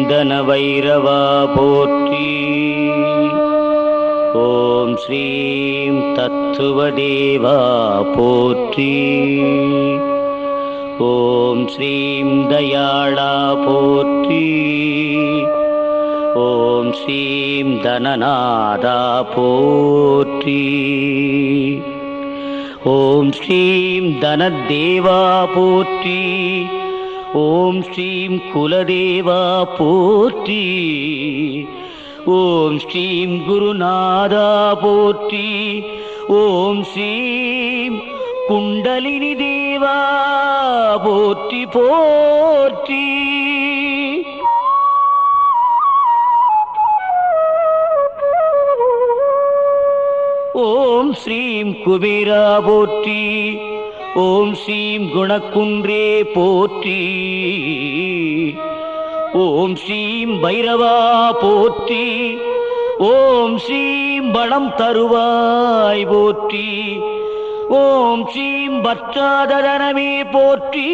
தன வைரவா போற்றி. ஓம் ஸ்ரீம் தத்துவதேவா போற்றி. ஓம் ஸ்ரீம் தயாளா போற்றி. ஓம் ஸ்ரீம் தனநாதா போற்றி. ஓம் ஸ்ரீம் தனதேவா போற்றி. ஓம் ஸ்ரீம் குலதேவா போற்றி. ஓம் ஸ்ரீம் குருநாதா போற்றி. ஓம் ஸ்ரீம் குண்டலினி தேவா போற்றி போற்றி. ஓம் ஸ்ரீம் குபேரா போற்றி. ஓம் ஸ்ரீம் குணக்குன்றே போற்றி. ஓம் ஸ்ரீம் பைரவா போற்றி. ஓம் ஸ்ரீம் பணம் தருவாய் போற்றி. ஓம் ஸ்ரீம் பற்றாதரனமே போற்றி.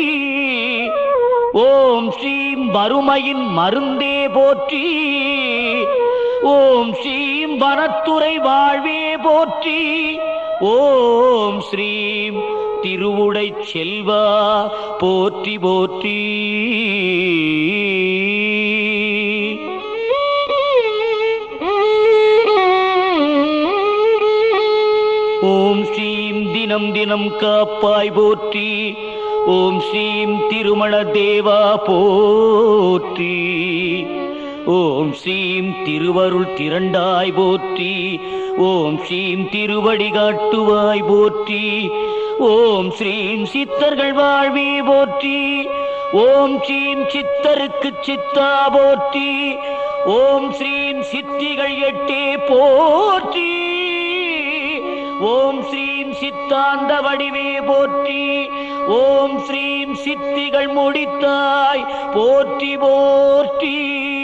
ஓம் ஸ்ரீம் வறுமையின் மருந்தே போற்றி. ஓம் ஸ்ரீம் வனத்துறை வாழ்வே போற்றி. ஓம் ஸ்ரீம் திருவுடை செல்வா போற்றி போற்றி. ஓம் ஸ்ரீம் தினம் தினம் காப்பாய் போற்றி. ஓம் ஸ்ரீம் திருமண தேவா போற்றி. ஓம் ஸ்ரீம் திருவருள் திரண்டாய் போற்றி. ஓம் ஸ்ரீம் திருவடி காட்டுவாய் போற்றி. ஓம் ஸ்ரீம் சித்தர்கள் வாழ்வே போற்றி. ஓம் ஸ்ரீம் சித்தருக்கு சித்தா போற்றி. ஓம் ஸ்ரீம் சித்திகள் எட்டே போற்றி. ஓம் ஸ்ரீம் சித்தாந்த வடிவே போற்றி. ஓம் ஸ்ரீம் சித்திகள் முடித்தாய் போற்றி போற்றி.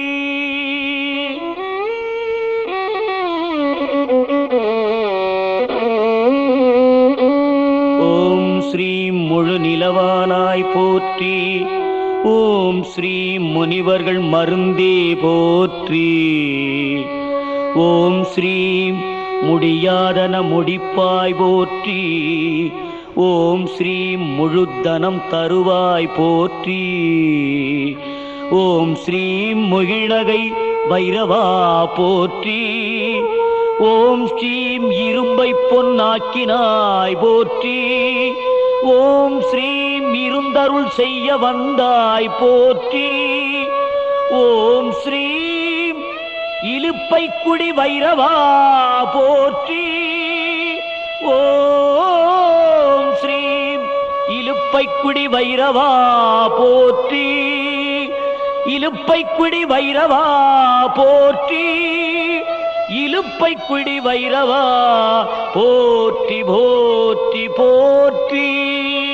ஓம் ஸ்ரீம் முழு நிலவானாய் போற்றி. ஓம் ஸ்ரீம் முனிவர்கள் மருந்தே போற்றி. ஓம் ஸ்ரீம் முடியாதன முடிப்பாய் போற்றி. ஓம் ஸ்ரீம் முழுத்தனம் தருவாய் போற்றி. ஓம் ஸ்ரீம் முகிழகை வைரவா போற்றி. ஓம் ஸ்ரீம் இரும்பை பொன்னாக்கினாய் போற்றி. ஓம் ஸ்ரீம் இருந்தருள் செய்ய வந்தாய் போற்றி. ஓம் ஸ்ரீம் இலுப்பை குடி வைரவா போற்றி. ஓம் ஸ்ரீம் இலுப்பை குடி வைரவா போற்றி. இலுப்பை குடி வைரவா போற்றி. இலுப்பை குடி வைரவா போற்றி போற்றி போற்றி.